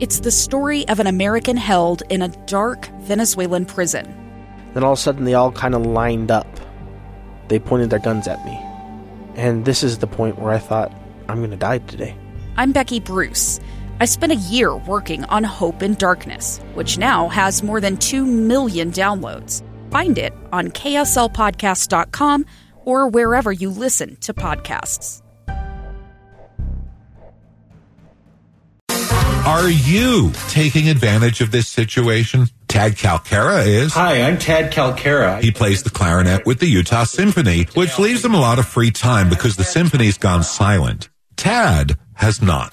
It's the story of an American held in a dark Venezuelan prison. Then all of a sudden they all kind of lined up. They pointed their guns at me. And this is the point where I thought, I'm going to die today. I'm Becky Bruce. I spent a year working on Hope in Darkness, which now has more than 2 million downloads. Find it on kslpodcast.com or wherever you listen to podcasts. Are you taking advantage of this situation? Tad Calcara is. Hi, I'm Tad Calcara. He plays the clarinet with the Utah Symphony, which leaves him a lot of free time because the symphony's gone silent. Tad has not.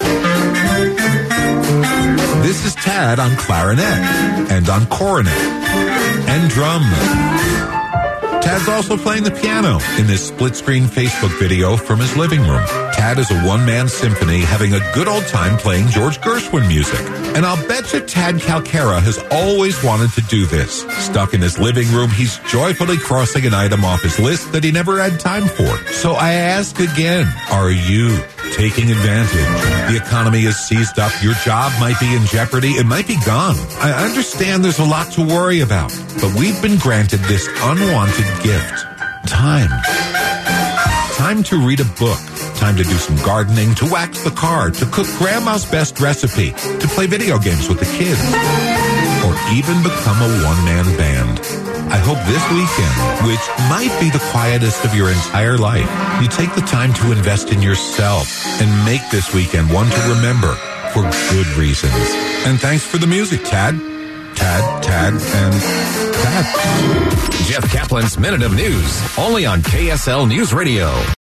This is Tad on clarinet and on cornet and drum. Tad's also playing the piano in this split-screen Facebook video from his living room. Tad is a one-man symphony having a good old time playing George Gershwin music. And I'll bet you Tad Calcara has always wanted to do this. Stuck in his living room, he's joyfully crossing an item off his list that he never had time for. So I ask again, are you taking advantage? The economy is seized up. Your job might be in jeopardy. It might be gone. I understand there's a lot to worry about, but we've been granted this unwanted gift. Time. Time to read a book. Time to do some gardening, to wax the car, to cook grandma's best recipe, to play video games with the kids, or even become a one-man band. I hope this weekend, which might be the quietest of your entire life, you take the time to invest in yourself and make this weekend one to remember for good reasons. And thanks for the music, Tad. Tad, and Tad. Jeff Kaplan's Minute of News, only on KSL News Radio.